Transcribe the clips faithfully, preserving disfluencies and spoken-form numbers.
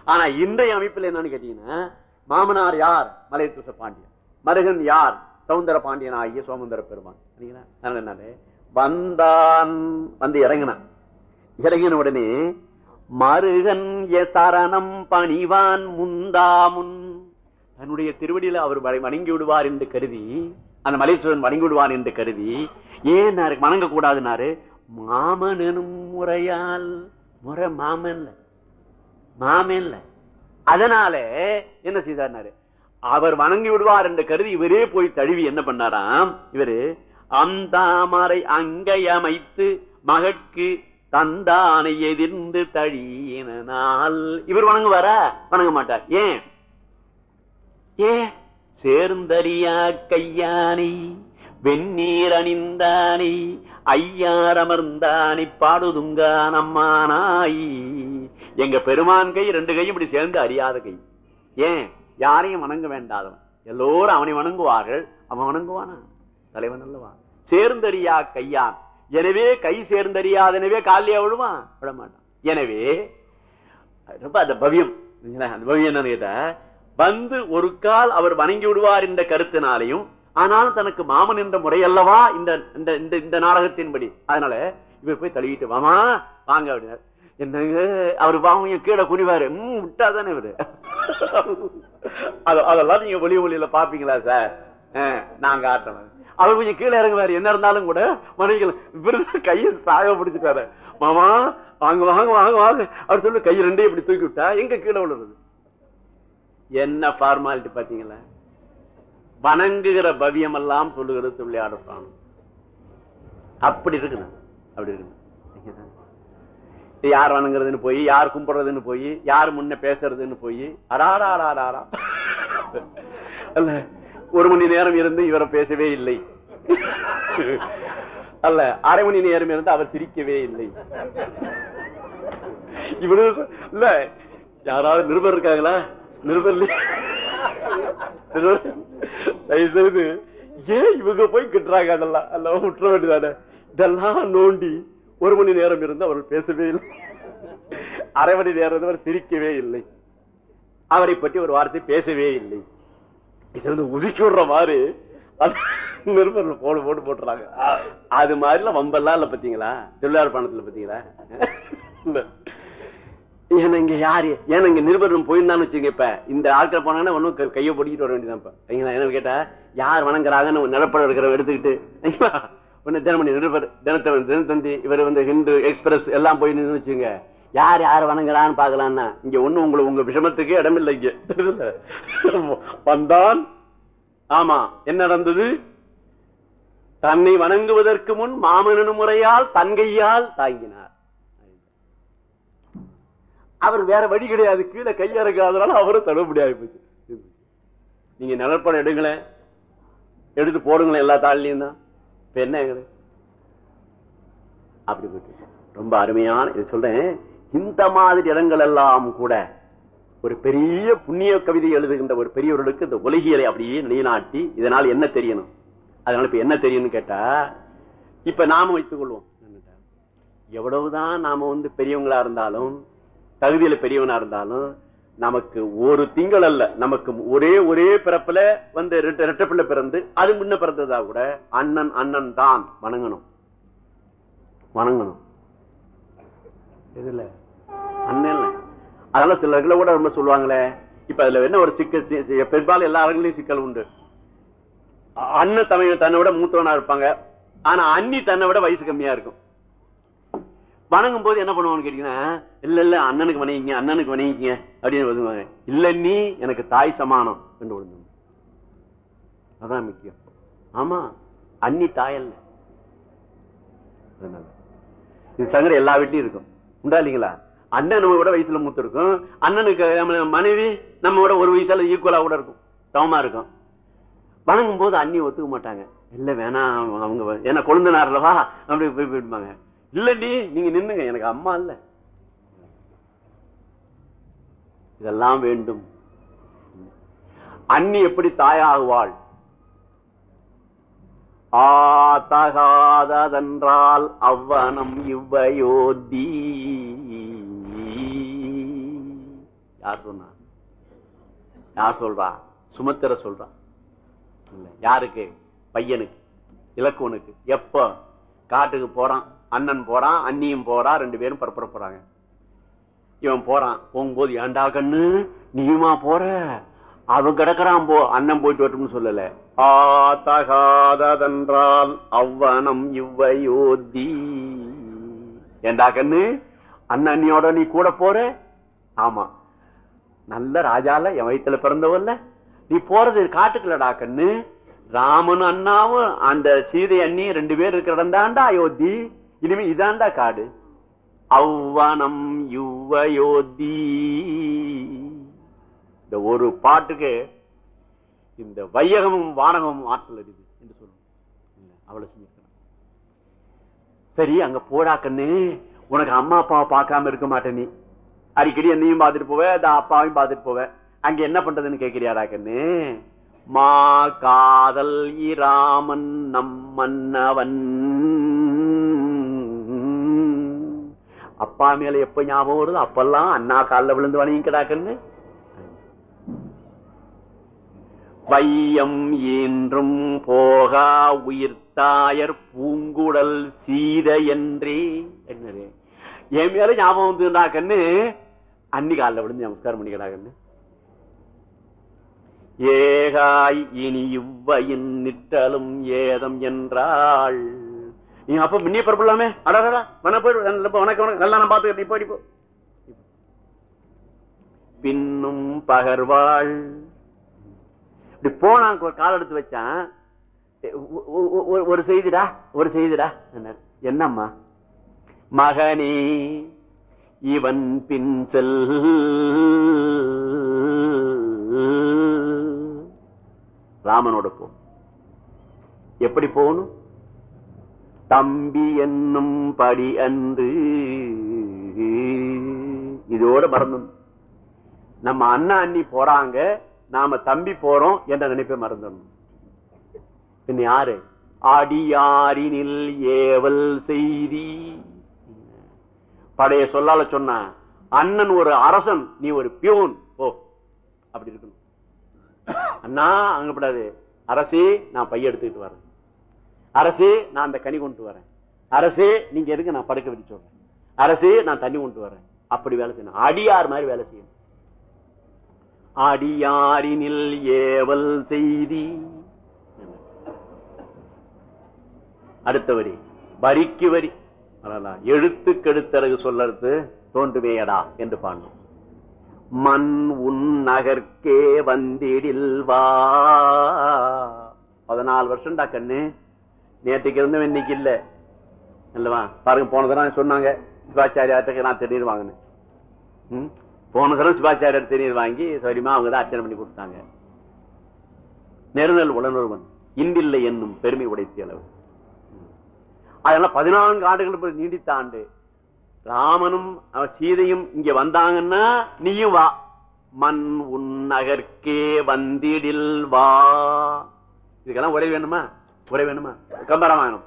ஆனா இன்றைய அமைப்பில் என்னன்னு கேட்டீங்கன்னா, மாமனார் யார்? மலையத்துச பாண்டியன். மருகன் யார்? சவுந்தர பாண்டியன் ஆகிய சோமந்தர பெருமான். என்னது வந்தான், வந்து இறங்கினான். இறங்கின உடனே மருகன் சரணம் பணிவான் முந்தாமுன், தன்னுடைய திருவடியில அவர் வணங்கி விடுவார் என்று கருதி, அந்த மலையத்துசன் வணங்கி விடுவார் என்று கருதி, ஏன் வணங்க கூடாதுனாரு? மாமன் எனும் முறையால், முறை மாமன்ல மாமன்ல, அதனால என்ன செய்தார்? அவர் வணங்கி விடுவார் என்று கருதி இவரே போய் தழுவி என்ன பண்ணாராம்? இவரு அந்தாமரை அங்கை அமைத்து மகற்கு தந்தானை எதிர்ந்து தழியினால் இவர் வணங்குவாரா? வணங்க மாட்டார். ஏன்? ஏன்? சேர்ந்தறியா கையானை வெந்நீர் அணிந்தானை ஐயார் அமர்ந்தானை பாடுதுங்கான் அம்மானாய். எங்க பெருமான் கை ரெண்டு கையும் இப்படி சேர்ந்து அறியாத கை. ஏன்? யாரையும் வணங்க வேண்டாதவன். எல்லோரும் அவனை வணங்குவார்கள், அவன் வணங்குவானா? தலைவன் அல்லவா? சேர்ந்தறியா கையான். எனவே கை சேர்ந்தறியாதனவே காலியா விழுவான், விட மாட்டான். எனவே ரொம்ப அந்த பவியம், அந்த பவியம் என்னன்னு கேட்டா, வந்து ஒரு கால் அவர் வணங்கி விடுவார் என்ற கருத்தினாலையும், ஆனாலும் தனக்கு மாமன் என்ற முறையல்லவா இந்த இந்த நாடகத்தின்படி. அதனால இவர் போய் தழுவிட்டு வாமா வாங்க அப்படின்னாரு. என்னங்க அவரு வாங்க கீழே குனிவாரு, உம் விட்டாதானே இவரு. அதெல்லாம் நீங்க ஒளி ஒளியில பாப்பீங்களா சார்? நாங்க ஆட்டணும். அவர் கொஞ்சம் கீழே இறங்குவாரு. என்ன இருந்தாலும் கூட மனைவிகள் இவரு கையை சாக பிடிச்சிட்டாரு. மாமா வாங்க வாங்க வாங்க வாங்க அவர் சொல்லு. கை ரெண்டே இப்படி தூக்கி விட்டா எங்க கீழே விழுறது? என்ன ஃபார்மாலிட்டி பாத்தீங்களா? வணங்குகிற பவியம் எல்லாம் சொல்லுகிறது துள்ளியாடுறான். அப்படி இருக்குண்ணா, அப்படி இருக்கு. யார் வணங்குறதுன்னு போய், யார் கும்பிடுறதுன்னு போய், யார் முன்ன பேசுறதுன்னு போய், அடாடாடாடா அல்ல ஒரு மணி நேரம் இருந்து இவரை பேசவே இல்லை, அல்ல அரை மணி நேரம் இருந்து அவர் சிரிக்கவே இல்லை. இவ்வளவு இல்ல. யாராவது நிருபர் இருக்காங்களா? நிருபர் தயவுசெய்து ஏன் இவங்க போய் கிட்டுறாங்க? அதெல்லாம் அல்ல விட்டுற வேண்டியதானே. இதெல்லாம் நோண்டி ஒரு மணி நேரம் இருந்து அவர் பேசவே இல்லை, அரை மணி நேரம் அவர் சிரிக்கவே இல்லை, அவரை பற்றி ஒரு வார்த்தை பேசவே இல்லை. இது வந்து உதிக்கி விடுற மாதிரி நிருபர்கள் போடு போட்டு போட்டுறாங்க. அது மாதிரிலாம் வம்பெல்லாம் இல்ல பாத்தீங்களா? தொழிலாளர் பணத்துல பாத்தீங்களா? ஏன்னா இங்க யாரு ஏன்னா இங்க நிருபர்கள் போயிருந்தான்னு வச்சுங்க. இப்ப இந்த ஆட்கள் போனாங்கன்னா ஒன்னும் கையை பொடிக்கிட்டு வர வேண்டியதான். இப்ப என்ன கேட்டா, யார் வணங்குறாங்கன்னு நிலப்படம் இருக்கிற எடுத்துக்கிட்டு ஒன்னு தினமணி நிருபர், தினத்தவன், தினத்தந்தி, இவர் வந்து ஹிந்து எக்ஸ்பிரஸ் எல்லாம் போய் நின்று வச்சுங்க. யார் யார் வணங்குறான்னு பாக்கலான்னா இங்க ஒண்ணு உங்களுக்கு உங்க விஷமத்துக்கு இடமில்லை. இங்க வந்தான். ஆமா, என்ன நடந்தது? தன்னை வணங்குவதற்கு முன் மாமனு முறையால் தன்கையால் தாங்கினார். அவர் வேற வழி கிடையாது, கீழே கையா இருக்காதனால அவரும் தட முடியாது போச்சு. நீங்க நிலப்படம் எடுங்களேன், எடுத்து போடுங்களேன் எல்லா தாள்லயும் தான். இப்ப என்ன அப்படி போயிட்டு ரொம்ப அருமையான இது சொல்றேன். இந்த மாதிரி இடங்கள் எல்லாம் கூட ஒரு பெரிய புண்ணிய கவிதை எழுதுகின்ற ஒரு பெரியவர்களுக்கு இந்த உலகியலை அப்படியே நிலைநாட்டி, இதனால் என்ன தெரியணும், அதனால இப்ப என்ன தெரியணும்னு கேட்டா, இப்ப நாம வைத்துக் கொள்வோம், எவ்வளவுதான் நாம வந்து பெரியவங்களா இருந்தாலும், தகுதியில பெரியவனா இருந்தாலும், நமக்கு ஒரு திங்கள் அல்ல, நமக்கு ஒரே ஒரே பிறப்புல வந்து ரெட்ட பிள்ளை பிறந்து அது முன்ன பிறந்ததா கூட அண்ணன் அண்ணன் தான் வணங்கணும் வணங்கணும் இதுல அண்ணன். அதனால சிலர்களை கூட ரொம்ப சொல்லுவாங்களே, இப்ப அதுல என்ன ஒரு சிக்கல், பெரும்பாலும் எல்லா இடங்களையும் சிக்கல் உண்டு. அண்ணன் தமிழ் தன்னை விட மூத்தவனா இருப்பாங்க, ஆனா அண்ணி தன்னை விட வயசு கம்மியா இருக்கும். வணங்கும் போது என்ன பண்ணுவான்னு கேட்டீங்கன்னா, இல்ல இல்ல அண்ணனுக்கு வணங்கிங்க, அண்ணனுக்கு வணங்கிங்க அப்படின்னு ஒதுங்குவாங்க. இல்ல நீ எனக்கு தாய் சமானம் என்று ஒழுங்கு. அதான் முக்கியம். ஆமா, அண்ணி தாய் அல்ல. இது சங்கடம் எல்லா வீட்லயும் இருக்கும், உண்டா இல்லீங்களா? அண்ணன் நம்ம விட வயசுல மூத்த இருக்கும், அண்ணனுக்கு மனைவி நம்ம விட ஒரு வயசுல ஈக்குவலா கூட இருக்கும், சமமா இருக்கும். வணங்கும் போது அண்ணி ஒத்துக்க மாட்டாங்க. இல்ல வேணாம், அவங்க ஏன்னா கொழுந்தனார்லவா அப்படி போய் போயிடுவாங்க. இல்ல நீ நீங்க நின்னுங்க, எனக்கு அம்மா இல்ல. இதெல்லாம் வேண்டும். அண்ணி எப்படி தாயாகுவாள்? ஆ தகாததென்றால் அவ்வனம் இவ்வையோதி. யார் சொன்னா? யார் சொல்றா? சுமத்திர சொல்றா. யாருக்கு? பையனுக்கு, இலக்குவனுக்கு. எப்ப காட்டுக்கு போறான், அண்ணன் போறான், அண்ணியும் போறா, ரெண்டு பேரும் பரப்புற போறாங்க. இவன் போறான், போகும்போது ஏண்டா கண்ணு நீயுமா போற, அவன் கிடக்குறான் போ, அண்ணன் போயிட்டு வரட்டும்னு சொல்லல. ஆதகாதென்றால் அவ்வனம் இவ்வையோதி. ஏண்டா கண்ணு அண்ணன்னியோட நீ கூட போற? ஆமா, நல்ல ராஜால என் வயிற்றுல பிறந்தவல்ல, நீ போறது காட்டுக்குலடா கண்ணு. ராமன் அண்ணாவும் அந்த சீதை அண்ணி ரெண்டு பேர் இருக்கிற இடம் தாண்டா அயோத்தி, இனிமே இதாண்டா காடு. அவ்வனம் யுவயோதி. இந்த ஒரு பாட்டுக்கு இந்த வையகமும் வானகமும் ஆற்றல் அடிது என்று சொல்லணும். அவ்வளவு செஞ்சிருக்கிறான். சரி, அங்க போடா கண்ணு, உனக்கு அம்மா அப்பாவை பார்க்காம இருக்க மாட்டேன், நீ அடிக்கடி என்னையும் பார்த்துட்டு போவ, அப்பாவையும் பார்த்துட்டு போவ, அங்க என்ன பண்றதுன்னு கேட்கிறியாடா கண்ணு? மா காதல் இராமன் நம் மன்னவன். அப்பா மேல எப்ப ஞாபகம் வருது அப்பெல்லாம் அண்ணா காலில் விழுந்து வணங்கிக்கடா கண்ணு. வையம் என்றும் போகா உயிர்த்தாயர் பூங்குடல் சீத என்றே. என்னது என் மேல ஞாபகம் வந்துடா கண்ணு, அன்னி காலில் விழுந்து நமஸ்காரம் பண்ணிக்கடா கண்ணு. ஏகாய் இனி இவ்வையின் நிற்றலும் ஏதம் என்றாள். நீங்க அப்ப முன்னே பரப்பலாமே, அடடா வன போயிடு, உனக்கு நல்லா நான் பார்த்து போய் போ. பின்னும் பகர்வாள். இப்படி போனான், கால் எடுத்து வச்சான். ஒரு செய்திடா, ஒரு செய்திடா. என்னம்மா? மகனே இவன் பின் செல், ராமனோட போ. எப்படி போகணும்? தம்பி என்னும் படி அன்று. இதோட மறந்து நம்ம அண்ணா அண்ணி போறாங்க, நாம தம்பி போறோம் என்ற நினைப்பை மறந்துடணும். பின் யாரு? அடியாரினில் ஏவல் செய்தி. படைய சொல்லால சொன்ன அண்ணன் ஒரு அரசன், நீ ஒரு பியூன் போ, அப்படி இருக்கணும். அண்ணா அங்கப்படாது, அரசே நான் பைய எடுத்துக்கிட்டு வரேன், அரசே நான் அந்த கனி கொண்டு வரேன், அரசே நீங்க எதுக்கு நான் படுக்க விட்டு சொல்றேன், அரசே நான் தண்ணி கொண்டு வரேன். அப்படி வேலை செய்யணும், அடியார் மாதிரி வேலை செய்யணும். அடியாரினில் ஏவல் செய்தி. அடுத்த வரி வரிக்கு வரி, எழுத்துக்கெடுத்தரகு சொல்லறது தோன்றுவேயடா என்று பாடணும். மண் உன் நகர்க்கே வந்திடில் வா. பதினாலு வருஷம்டா கண்ணு, நேற்றுக்கு இருந்தும் இன்னைக்கு இல்ல இல்லவா? பாருங்க, போன தடவை சொன்னாங்க சிவாச்சாரியார்த்துக்கு நான் திருநீர் வாங்கினேன். போன தடவை சிவாச்சாரியார் திருநீர் வாங்கி சரிமா அவங்க தான் அர்ச்சனை பண்ணி கொடுத்தாங்க. நெருநல் உடனுறவன் இன்றில்லை என்னும் பெருமை உடைத்திய அளவு. அதனால பதினான்கு ஆண்டுகள் நீடித்த ஆண்டு. ராமனும் சீதையும் இங்க வந்தாங்கன்னா நீயும் வா. மண் உன் நகர்க்கே வந்திடில் வா. இதுக்கெல்லாம் உரை வேணுமா? உரை வேணுமா? கம்பராமாயணம்.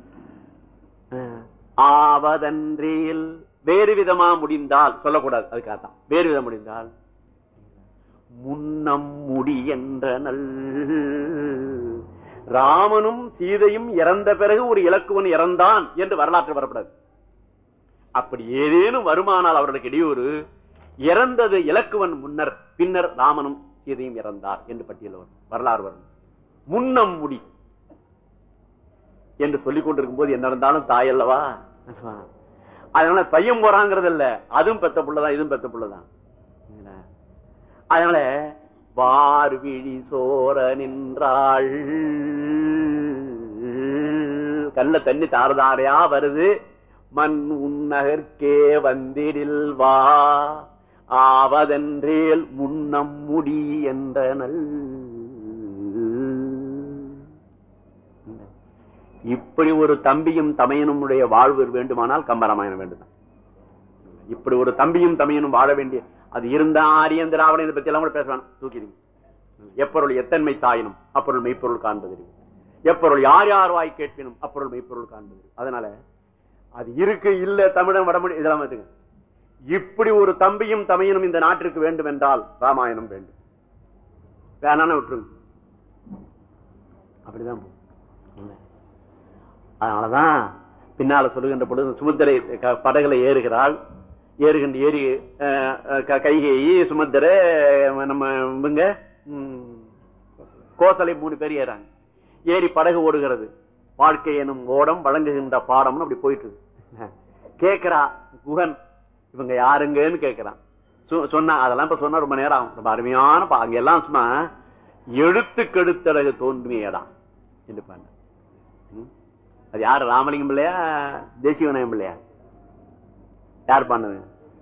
ஆவதன்றில் வேறு விதமா முடிந்தால் சொல்லக்கூடாது, அதுக்காகத்தான் வேறு விதம் முடிந்தால் முன்னம் முடி என்ற நல். ராமனும் சீதையும் இறந்த பிறகு ஒரு இலக்குவன் இறந்தான் என்று வரலாற்று வரப்படாது. அப்படி ஏதேனும் வருமானால் அவர்களுக்கு இடையூறு, இறந்தது இலக்குவன் முன்னர், பின்னர் ராமனும் சீதையும் இறந்தார் என்று பட்டியல் வரும், வரலாறு வரும். முன்னம் முடி என்று சொல்லிக் கொண்டிருக்கும் போது என்ன இருந்தாலும் தாய் அல்லவா, அதனால பையன் போறாங்கிறது இல்ல, அதுவும் பெத்த புள்ளதான், இதுவும் பெத்த புள்ளதான். அதனால வார்விழி சோர நின்றாள். கல்ல தண்ணி தாரதாரையா வருது. மண் உன்னகர்க்கே வந்திடில் வா. ஆவதென்றேல் முன்னம் முடி என்றனல். இப்படி ஒரு தம்பியும் தமையனும் உடைய வாழ்வு வேண்டுமானால் கம்பராமாயணம் வேண்டும். இப்படி ஒரு தம்பியும் தமையனும் வாழ வேண்டிய, அது இருந்த ஆரியம் திராவிடம் இதை பத்தி எல்லாம் கூட பேசுவான், தூக்கிடுங்க. எப்பொருள் எத்தன்மை தாயினும் அப்பொருள் மெய்ப்பொருள் காண்பது. எப்பொருள் யார் யார் வாய் கேட்பினும் அப்பொருள் மெய்ப்பொருள் காண்பது. அதனால அது இருக்கு இல்ல தமிழன் வடமொழி இதெல்லாம் இப்படி ஒரு தம்பியும் தமையனும் இந்த நாட்டிற்கு வேண்டும் என்றால் ராமாயணம் வேண்டும். வேணான விட்டுருங்க. அப்படிதான். அதனாலதான் பின்னால சொல்லுகின்ற பொழுது சுமத்திரை படகுல ஏறுகிறாள். ஏறுகின்ற ஏறி கைகேயி, சுமத்திர, நம்ம இவங்க கோசலை மூணு பேர் ஏறாங்க. ஏறி படகு ஓடுகிறது. வாழ்க்கை எனும் ஓடம் வழங்குகின்ற பாடம்னு அப்படி போயிட்டு இருக்கு. கேட்கிறா குகன், இவங்க யாருங்கன்னு கேட்கிறான். சொன்னா அதெல்லாம் இப்ப சொன்னா ரொம்ப நேரம் ஆகும். ரொம்ப அருமையான அங்க எல்லாம் சும்மா எழுத்து கெடுத்தழகு தோன்றுமையடா என்று பண்ண. அது யாரு? ராமலிங்கம் பிள்ளையா தேசிய விநாயகம் பிள்ளையா? யார் பண்ணது?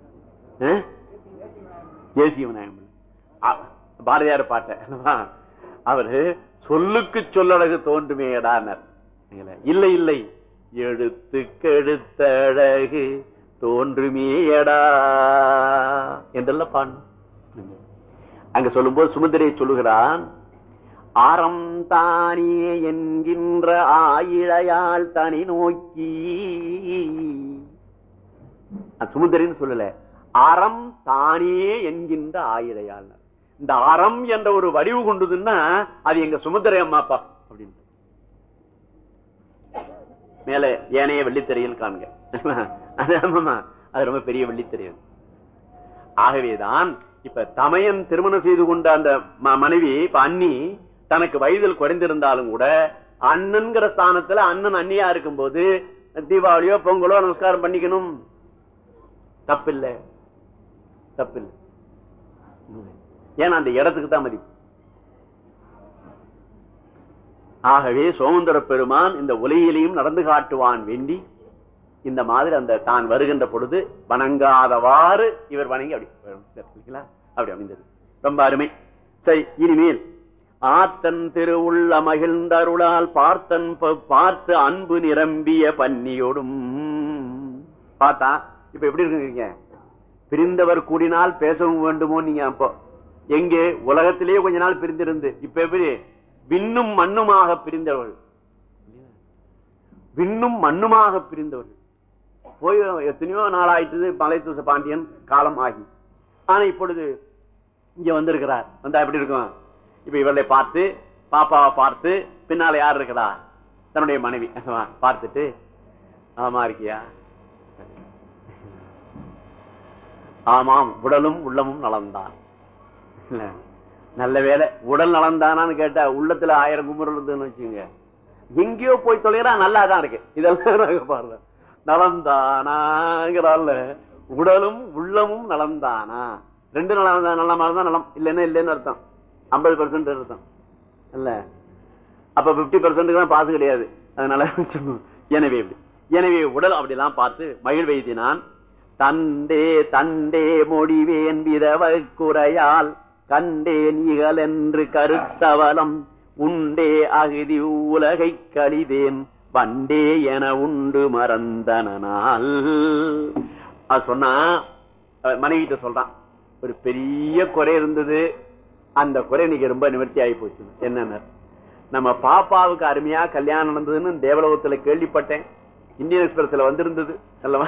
தேசிய விநாயகம் பிள்ளை. பாரதியார் பாட்ட அவரு சொல்லுக்கு சொல்லழகு தோன்றுமையடான்னார். இல்லை இல்லை, எழுத்துக்கெடுத்தழகு தோன்றுமேயடா என்றெல்லாம் பாடு. அங்க சொல்லும் போது சுமந்திரையை சொல்லுகிறான், அறம் தானே என்கின்ற ஆயிழையால் தனி நோக்கி. சுமந்திரின்னு சொல்லல, அறம் தானே என்கின்ற ஆயிழையால். இந்த அறம் என்ற ஒரு வடிவு கொண்டதுன்னா அது எங்க சுமந்திரை அம்மாப்பா அப்படின்னு மேல ஏனைய வெள்ளித்திரையில் காண்க. அது ரொம்ப பெரிய வெள்ளித்திரையல். ஆகவேதான் இப்ப தமையன் திருமணம் செய்து கொண்ட அந்த மனைவி இப்ப அண்ணி தனக்கு வயதில் குறைந்திருந்தாலும் கூட அண்ணன்கிற ஸ்தானத்துல அண்ணன் அண்ணியா இருக்கும் போது தீபாவளியோ பொங்கலோ நமஸ்காரம் பண்ணிக்கணும். தப்பில்லை, தப்பில்லை. ஏன்னா அந்த இடத்துக்கு தான் மதிப்பு. ஆகவே சோமந்தர பெருமான் இந்த உலகிலையும் நடந்து காட்டுவான் வேண்டி இந்த மாதிரி அந்த தான் வருகின்ற பொழுது வணங்காதவாறு இவர் வணங்கி அப்படி அப்படி அமைந்தது. ரொம்ப அருமை. சரி, இனிமேல் ஆத்தன் திருவுள்ள மகிழ்ந்த அருளால் பார்த்தன் பார்த்து அன்பு நிரம்பிய பன்னியோடும் பார்த்தா இப்ப எப்படி இருக்குங்க? பிரிந்தவர் கூடினால் பேசவும் வேண்டுமோ? நீங்க அப்போ எங்கே உலகத்திலேயே கொஞ்ச நாள் பிரிந்திருந்து இப்ப எப்படி விண்ணும் மண்ணுமாக பிரிந்தவர்கள், விண்ணும் மண்ணுமாக பிரிந்தவர்கள் போய் எத்தனையோ நாள் ஆயிட்டது. மலையத்துச பாண்டியன் காலம் ஆகி, ஆனா இப்பொழுது இங்க வந்திருக்கிறார். வந்தா எப்படி இருக்கும்? இப்ப இவர்களை பார்த்து பாப்பாவை பார்த்து பின்னால யார் இருக்கிறா? தன்னுடைய மனைவி பார்த்துட்டு, ஆமா இருக்கியா? ஆமாம், உடலும் உள்ளமும் நலம்தான். நல்ல வேலை உடல் நலம்தானான்னு கேட்டா உள்ளத்துல ஆயிரம் குமுறல் இருந்துன்னு வச்சுங்க. எங்கேயோ போய் தொலைகிறா, நல்லாதான் இருக்கு. இதெல்லாம் பாருங்க, நலம்தானாங்கிறால உடலும் உள்ளமும் நலம்தானா. ரெண்டு நலம் நல்ல மாதிரி தான் நலம், இல்லைன்னா இல்லைன்னு அர்த்தம். ஐம்பது பெர்சென்ட் அர்த்தம் இல்ல. அப்ப பிப்டி பெர்சென்ட் தான் பாசு கிடையாது. அதனால எனவே எனவே உடல் அப்படிலாம் பார்த்து மகிழ்வெய்தினான். தண்டே தண்டே மொழிவேன் விதவ குறையால் கண்டேன் இகல் என்று கருத்தவலம் உண்டே அகுதி உலகை கழிதேன் வண்டே என உண்டு மறந்தனால். அது சொன்னா மனைவிட்ட சொல்றான், ஒரு பெரிய குறை இருந்தது, அந்த குறை இன்னைக்கு ரொம்ப நிவர்த்தி ஆகி போச்சு. என்னன்னு, நம்ம பாப்பாவுக்கு அருமையா கல்யாணம் நடந்ததுன்னு தேவலோகத்துல கேள்விப்பட்டேன். இந்தியன் எக்ஸ்பிரஸ்ல வந்திருந்தது அல்லவா?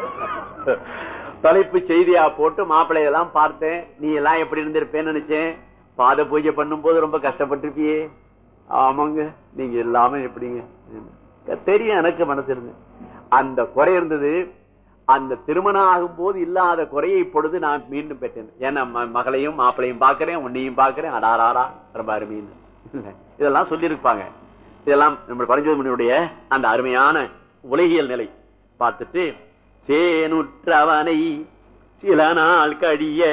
தலைப்பு செய்தியா போட்டு மாப்பிள்ளையெல்லாம் பார்த்தேன். நீ எல்லாம் எப்படி இருந்திருப்பேன்னு நினைச்சேன். பாத பூஜை பண்ணும் போது ரொம்ப கஷ்டப்பட்டிருப்பியே. ஆமாங்க, நீங்க எல்லாமே எப்படிங்க தெரியும், எனக்கு மனசு இருந்து அந்த குறை இருந்தது. அந்த திருமணம் ஆகும் போது இல்லாத குறையை இப்பொழுது நான் மீண்டும் பெற்றேன். ஏன்னா மகளையும் மாப்பிளையும் பாக்குறேன், உன்னையும் பாக்குறேன். அடாராரா ரொம்ப அருமைன்னு இதெல்லாம் சொல்லியிருப்பாங்க. இதெல்லாம் நம்ம பரஞ்சோதிமுனியுடைய அந்த அருமையான உலகியல் நிலை பார்த்துட்டு, சேனுற்றவனை சில நாள் கழிய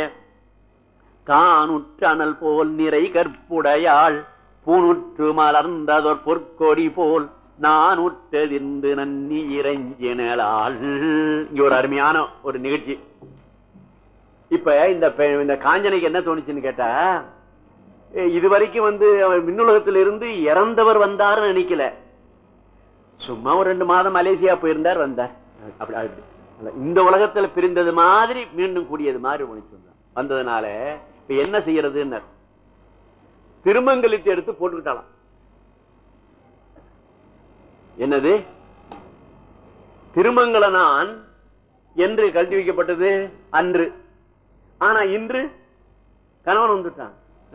காணுற்றனல் போல் நிறை கற்புடையாள் பூணுற்று மலர்ந்ததொர் பொற்கொடி போல் நான் உற்றதின்று நன்னி இறைஞ்சினாள். இங்க ஒரு அருமையான ஒரு நிகழ்ச்சி. இப்ப இந்த காஞ்சனைக்கு என்ன தோணுச்சுன்னு கேட்டா, இதுவரைக்கும் வந்து அவர் மின்னுலகத்தில் இருந்து இறந்தவர் வந்தாருன்னு நினைக்கல. சும்மா ஒரு ரெண்டு மாதம் மலேசியா போயிருந்தார், வந்தார். அப்படி இந்த உலகத்துல பிரிந்தது மாதிரி மீண்டும் கூடியது மாதிரி உணர்ச்சி வந்ததுனால இப்ப என்ன செய்யறதுன்னு திருமங்கலத்தை எடுத்து போட்டுக்கிட்டாலாம். என்னது திருமங்கல நான் என்று கழட்டி வைக்கப்பட்டது அன்று. ஆனா இன்று கணவன் வந்துட்டான்.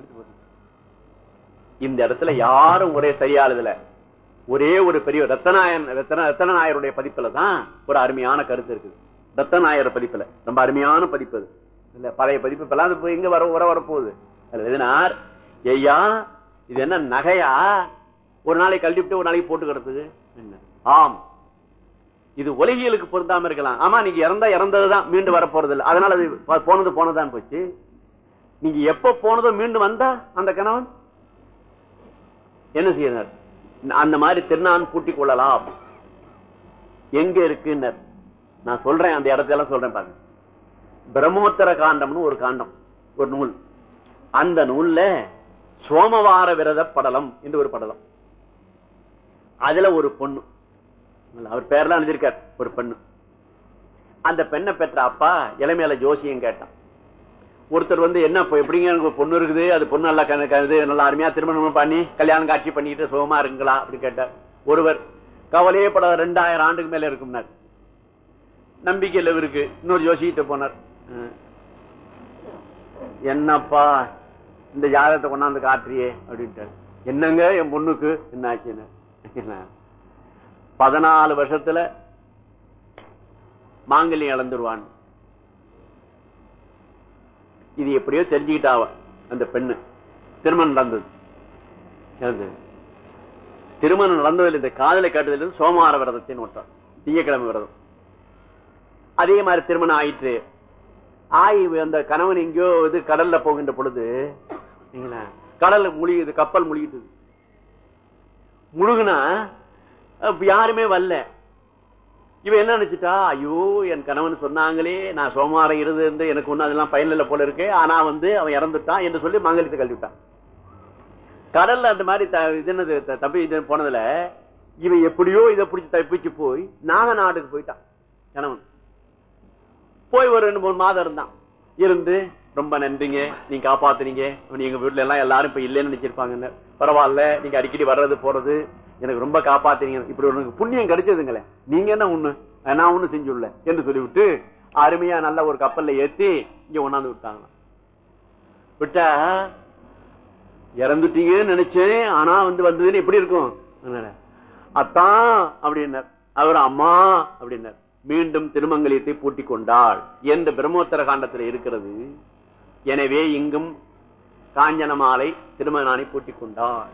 இந்த இடத்துல யாரும் ஒரே சரியானதுல ஒரே ஒரு பெரிய ரத்தநாயன் ரத்தன ரத்தநாயருடைய பதிப்புல தான் ஒரு அருமையான கருத்து இருக்குது. ரத்தநாயர் பதிப்புல ரொம்ப அருமையான பதிப்பு அது இல்ல. பழைய பதிப்பு இப்பெல்லாம் எங்க வர உர வரப்போகுது. எழுதினார், ஐயா இது என்ன நகையா, ஒரு நாளைக்கு கழட்டிவிட்டு ஒரு நாளைக்கு போட்டுக்கிறதுக்கு என்ன? ஆம், இது உலகியலுக்கு பொருந்தாம இருக்கலாம். ஆமா, நீங்க இறந்தா இறந்ததுதான், மீண்டும் வர போறது இல்லை. அதனால அது போனது போனதான் போச்சு. நீங்க எப்ப போனதோ மீண்டும் வந்தா அந்த கணவன் என்ன செய்யறார்? அந்த மாதிரி திருநான் பூட்டிக் கொள்ளலாம். எங்க இருக்குன்னு நான் சொல்றேன், அந்த இடத்தெல்லாம் சொல்றேன் பாருங்க. பிரம்மோத்தர காண்டம்னு ஒரு காண்டம், ஒரு நூல். அந்த நூல்ல சோமவார விரத படலம் என்று ஒரு படலம். அதுல ஒரு பொண்ணு, அவர் பேர்லாம் எழுதியிருக்கார், ஒரு பெண்ணு. அந்த பெண்ணை பெற்ற அப்பா இளமையில ஜோசியம் கேட்டான். ஒருத்தர் வந்து என்ன எப்படிங்க பொண்ணு இருக்குது, அது பொண்ணு நல்லா கணக்கு நல்லா அருமையா திருமணம் பண்ணி கல்யாணம் காட்சி பண்ணிட்டு சுகமா இருக்குங்களா அப்படின்னு கேட்டார். ஒருவர் கவலையே பட ரெண்டாயிரம் ஆண்டுக்கு மேல இருக்கும்னார். நம்பிக்கையில் இருக்கு. இன்னொரு ஜோசிக்கிட்ட போனார், என்னப்பா இந்த ஜாதகத்தை கொண்டாந்து காட்டுறியே அப்படின்ட்டு. என்னங்க என் பொண்ணுக்கு என்ன ஆச்சுன்னு, பதினாலு வருஷத்துல மாங்கல்யம் இழந்துருவான். இது எப்படியோ தெரிஞ்சுக்கிட்டாவ அந்த பெண்ணு. திருமணம் நடந்தது திருமணம் நடந்ததில் இந்த காதலை காட்டுதல் சோமவார விரதத்தின் ஒற்றான், திங்கக்கிழமை விரதம். அதே மாதிரி திருமணம் ஆயிற்று. ஆய் அந்த கணவன் எங்கேயோ இது கடல்ல போகின்ற பொழுது கடல்ல முழுகுது, கப்பல் முழுகிட்டு. முழுகுனா யாருமே வரல. இவன் என்ன நினைச்சிட்டா, ஐயோ என் கணவன் சொன்னாங்களே நான் சோமவாரம் இருந்து எனக்கு ஒண்ணு அதெல்லாம் பயனில்லை போல இருக்கு, ஆனா வந்து அவன் இறந்துட்டான் என்று சொல்லி மாங்கல்யத்தை கழட்டிவிட்டான். கடல்ல அந்த மாதிரி இது தப்பி போனதுல இவன் எப்படியோ இதை பிடிச்சி தப்பிச்சு போய் நாகநாடுக்கு போயிட்டான். கணவன் போய் ஒரு ரெண்டு மூணு மாதம் இருந்தான். இருந்து ரொம்ப நன்றிங்க, நீங்க காப்பாத்துனீங்க, எங்க வீட்டுல எல்லாம் எல்லாரும் இப்ப இல்லைன்னு நினைச்சிருப்பாங்க. பரவாயில்ல, நீங்க அடிக்கடி வர்றது போறது எனக்கு ரொம்ப காப்பாத்தீங்க, இப்படி ஒரு புண்ணியம் கிடைச்சதுங்களே, நீங்க என்ன ஒண்ணு நான் ஒண்ணு செஞ்சுள்ள என்று சொல்லிவிட்டு அருமையா நல்ல ஒரு கப்பல்ல ஏத்தி இங்க ஒண்ணாந்து விட்டாங்க. விட்டா இறந்துட்டீங்கன்னு நினைச்சேன், ஆனா வந்து வந்ததுன்னு எப்படி இருக்கும் அத்தான் அப்படின்னார். அவர் அம்மா அப்படின்னார். மீண்டும் திருமங்கலியத்தை பூட்டிக் கொண்டாள் என்ற பிரம்மோத்தர காண்டத்தில் இருக்கிறது. எனவே இங்கும் காஞ்சன மாலை திருமணானை பூட்டிக் கொண்டாள்.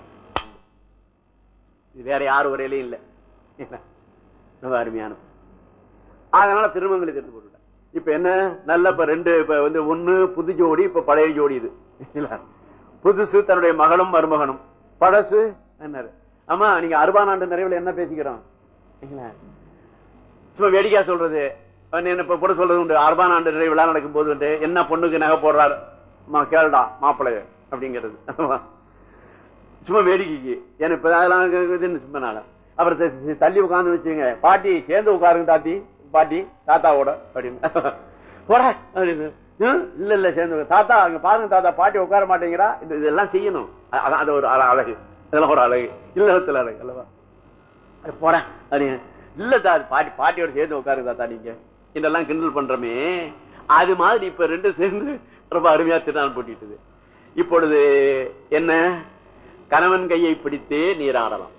வேற யாரு வரையிலும் இல்லை. ரொம்ப அருமையான. அதனால திருமங்கலத்தை எடுத்து போட்டுட்டேன். இப்ப என்ன நல்ல இப்ப ரெண்டு இப்ப வந்து ஒண்ணு புது ஜோடி, இப்ப பழைய ஜோடி. இது புதுசு தன்னுடைய மகளும் மருமகனும், பழசு என்ன. ஆமா, நீங்க அறுபதாம் ஆண்டு நிறைவுல என்ன பேசிக்கிறோம் சும்மா வேடிக்கையா சொல்றது கூட சொல்றது உண்டு. அறுபதாம் ஆண்டு நிறைவு விழா நடக்கும் போது என்ன பொண்ணுக்கு நகை போடுறாரு கேளுடா மாப்பிள்ளை அப்படிங்கிறது சும்மா வேடிக்கைக்கு. ஏன்னா இப்ப அதெல்லாம் சும்மா அப்புறம் தள்ளி உட்கார்ந்து வச்சுங்க, பாட்டி சேர்ந்து உட்காருங்க தாத்தி பாட்டி தாத்தாவோட அப்படின்னு போட அப்படின்னு. இல்ல இல்ல சேர்ந்து தாத்தா அங்க பாருங்க தாத்தா பாட்டி உட்கார மாட்டேங்கிறா. இதெல்லாம் செய்யணும். அது ஒரு அழகு, இதெல்லாம் ஒரு அழகு, இல்லத்துல அழகு அல்லவா. போறேன் அப்படின்னு. இல்ல தாத்தா பாட்டி பாட்டியோட சேர்ந்து உட்காருங்க தாத்தா நீங்க இதெல்லாம் கிண்டல் பண்றமே. அது மாதிரி இப்ப ரெண்டு சேர்ந்து ரொம்ப அருமையா திருநாள் போட்டிட்டு. இப்பொழுது என்ன, கணவன் கையை பிடித்தே நீராடலாம்.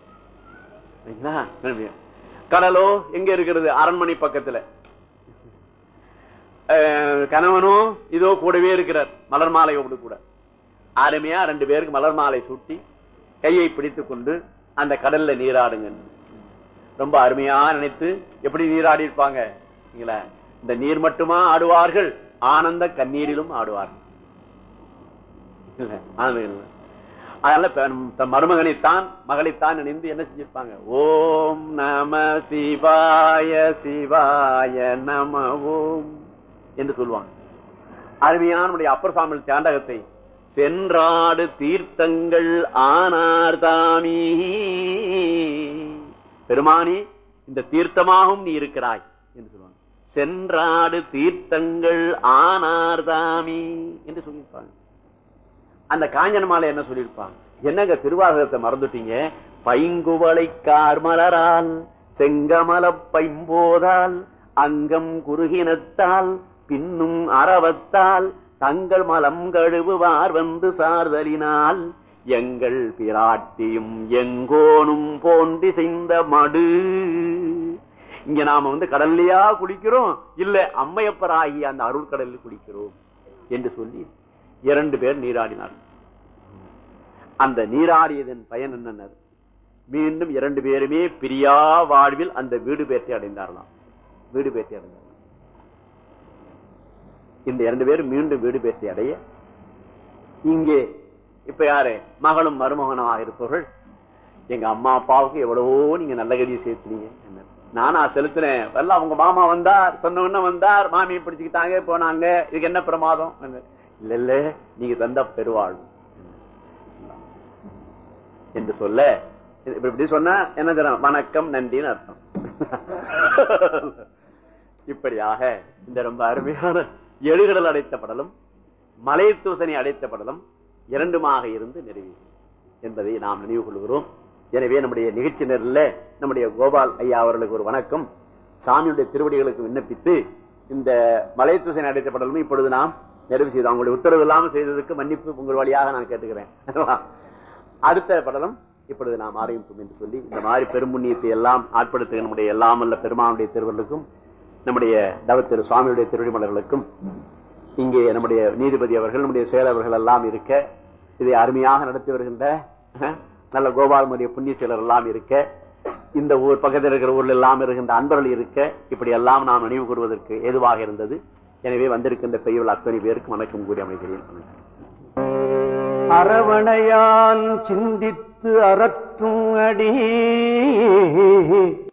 கடலோ எங்க இருக்கிறது, அரண்மனை பக்கத்துல. கணவனும் இதோ கூடவே இருக்கிறார், மலர் மாலையோடு கூட. அருமையா ரெண்டு பேருக்கு மலர் மாலை சூட்டி கையை பிடித்துக் கொண்டு அந்த கடல்ல நீராடுங்க. ரொம்ப அருமையா நினைத்து எப்படி நீராடி இருப்பாங்க. இந்த நீர் மட்டுமா ஆடுவார்கள், ஆனந்த கண்ணீரிலும் ஆடுவார்கள். அதனால மருமகனைத்தான் மகளைத்தான் நினைந்து என்ன செஞ்சிருப்பாங்க, ஓம் நம சிவாய சிவாய நம ஓம் என்று சொல்லுவாங்க. அருமையான அப்பர் சாமி தாண்டகத்தை சென்றாடு தீர்த்தங்கள் ஆனார் தாமி, பெருமானி இந்த தீர்த்தமாகவும் நீ இருக்கிறாய் என்று சொல்லுவாங்க. சென்றாடு தீர்த்தங்கள் ஆனார் தாமி என்று சொல்லியிருப்பாங்க. அந்த காஞ்சன மாலை என்ன சொல்லியிருப்பாங்க, என்னங்க திருவாசகத்தை மறந்துட்டீங்க, பைங்குவளை கார்மலரால் செங்கமல பைம்போதால் அங்கம் குறுகினத்தால் பின்னும் அறவத்தால் தங்கள் மலம் கழுவுவார் வந்து சார்தலினால் எங்கள் பிராட்டியும் எங்கோனும் போன்றி செய்த மடு. இங்க நாம வந்து கடல்லையா குளிக்கிறோம், இல்ல அம்மையப்பர் ஆகிய அந்த அருள்கடலில் குளிக்கிறோம் என்று சொல்லி இரண்டு பேர் நீராடினார். அந்த நீராடியதன் பயன் என்ன? மீண்டும் இரண்டு பேருமே பிரியா வாழ்வில் அந்த வீடு பேற்றை அடைந்தாரலாம். வீடு பேற்றை அடைந்தார். இந்த இரண்டு பேரும் மீண்டும் வீடு பேற்றை அடைய இங்கே இப்ப யாரு மகளும் மருமகனாக இருப்பவர்கள், எங்க அம்மா அப்பாவுக்கு எவ்வளவோ நீங்க நல்ல கதியை சேர்த்துனீங்க. நானா செலுத்தினேன், வரல அவங்க மாமா வந்தார், சொன்ன வந்தார், மாமியை பிடிச்சுக்கிட்டாங்க போனாங்க, இதுக்கு என்ன பிரமாதம்? இல்ல இல்ல நீங்க தந்த பெருவாழ்வு என்று சொல்ல, இப்படி சொன்னா என்ன தரும்? வணக்கம் நன்றின்னு அர்த்தம். இப்படியாக இந்த ரொம்ப அருமையான எழுகடல் அடைத்த படலும் மலைத்தூசனை அடைத்த படலும் இரண்டுமாக இருந்து நிறைவேறும் என்பதை நாம் நினைவு கொள்கிறோம். எனவே நம்முடைய நிகழ்ச்சி நேரில் நம்முடைய கோபால் ஐயா அவர்களுக்கு ஒரு வணக்கம், சாமியுடைய திருவடிகளுக்கு விண்ணப்பித்து இந்த மலைத்தூசனை அடைத்த படலும் இப்பொழுது நாம் நிறைவு செய்தோம். அவங்களுடைய உத்தரவு இல்லாமல் செய்ததற்கு மன்னிப்பு உங்கள் வழியாக நான் கேட்டுக்கிறேன். அடுத்த படலும் இப்பொழுது நாம் ஆரம்பிப்போம் என்று சொல்லி இந்த மாதிரி பெருமுன்னியத்தை எல்லாம் ஆட்படுத்துகிற நம்முடைய எல்லாம் அல்ல பெருமானுடைய திருவர்களுக்கும் நம்முடைய தவத்திரு சுவாமியுடைய திருவடி மலர்களுக்கும் இங்கே நம்முடைய நீதிபதி அவர்கள் நம்முடைய செயலவர்கள் எல்லாம் இருக்க, இதை அருமையாக நடத்தி வருகின்ற நல்ல கோபாலமுடைய புண்ணிய செயலர் எல்லாம் இருக்க, இந்த ஊர் பக்கத்தில் இருக்கிற ஊரில் எல்லாம் இருக்கின்ற அன்பர்கள் இருக்க, இப்படி எல்லாம் நாம் நினைவு கூறுவதற்கு ஏதுவாக இருந்தது. எனவே வந்திருக்கின்ற பெய்யுள்ள அத்தனை பேருக்கு வணக்கம் கூறி அமைகிறேன். அரவணையான் சிந்தித்து அறற்றும் அடி